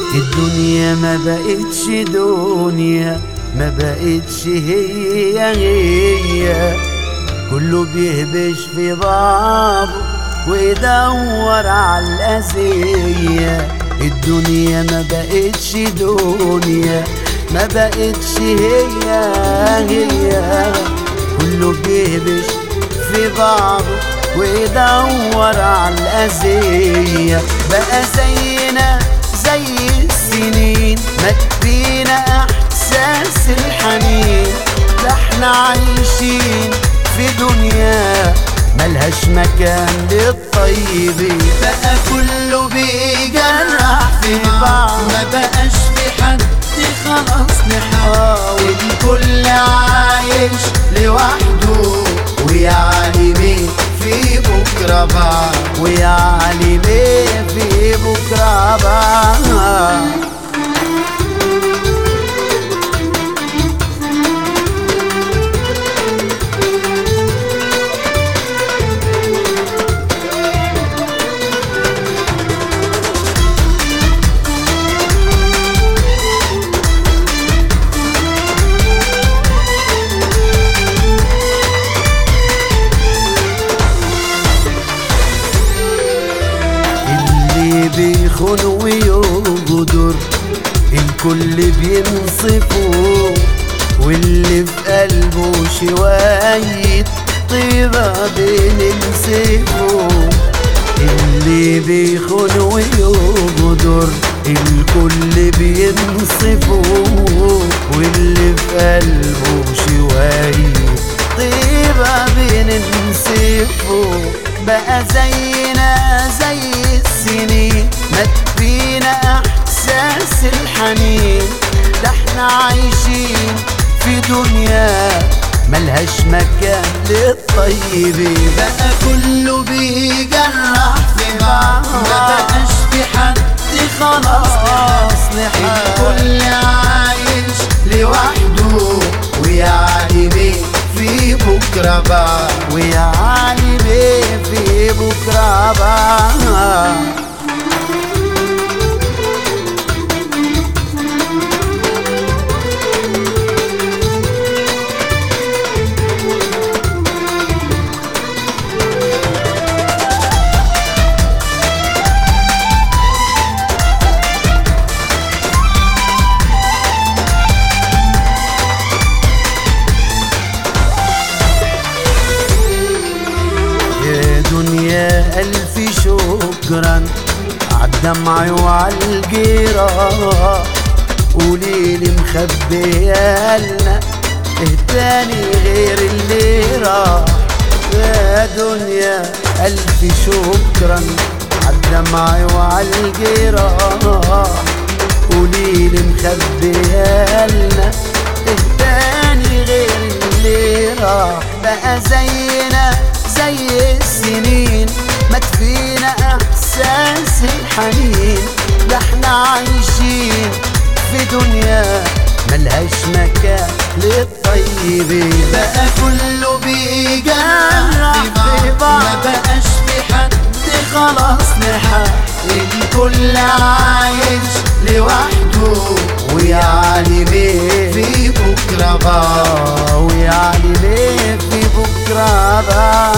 الدنيا ما بقتش دنيا، ما بقتش هي كله بيهبش في بعضه ويدور على الأذية. الدنيا ما بقتش دنيا، ما بقتش هي كله بيهبش في بعضه ويدور على الأذية. بقى زينا زي السنين، ما تبينا احساس الحنين. ده احنا عايشين في دنيا ملهاش مكان للطيبين. بقى كله بيجرح في بعض، ما بقاش في حد خلاص نحاول. الكل عايش لوحده ويا عالمين في بكرة بعض، ويا عالمين في بكرة بعض. بيخون ويغدر الكل بينصفه، واللي في قلبه شوية طيبة بننسفه. اللي بيخون ويغدر الكل بينصفه، واللي في قلبه شوية طيبة بننسفه. بقى زينا زي السنين، ما تبينا احساس الحنين. ده احنا عايشين في دنيا ملهاش مكان للطيبين. بقى كله بيجرح في بعض، ما بقاش في حد خلاص نحاول. الكل عايش لوحده ويا عالمين في بكرة بعض، ويا عالمين في بكرة بعض. دنيا ألف شكرا عالدمع وعالجراح، قوليلي مخبيالنا إيه تاني غير اللي راح. يا دنيا ألف شكرا عالدمع وعالجراح، قوليلي مخبيالنا إيه تاني غير اللي راح. بقى زينا زي السنين، ما تفينا احساس الحنين. ده احنا عايشين في دنيا ملهاش مكان للطيبين. بقى كله بيجرح في بعض، ما بقاش في حد خلاص نحاول. الكل عايش لوحده ويا عالمين في بكرة بعض، ويا عالمين في بكرة بعض.